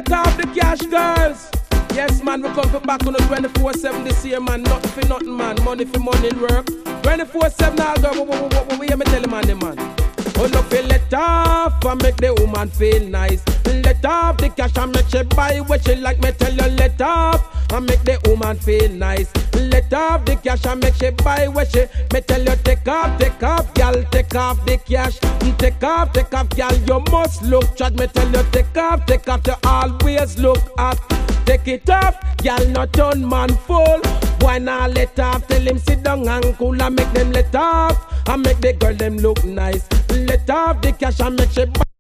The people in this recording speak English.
take off the cash, girls. Yes, man, we come for back on the 24/7 this year, man. Nothing for nothing, man. Money for money in work. 24/7 now, girl. What you me tell the man? Oh, no, feel let off and make the woman feel nice. Let off the cash and make she buy what she like. Me tell you, let off and make the woman feel nice. Let off the cash and make she buy what she. Me tell you, take off, girl, take off the cash. Take off, girl, you must look chad. Me tell you, take off, you always look hot. Take it off, y'all not turn man full. Why not let off? Tell him sit down and cool and make them let off. And make the girl them look nice. Let off the cash and make she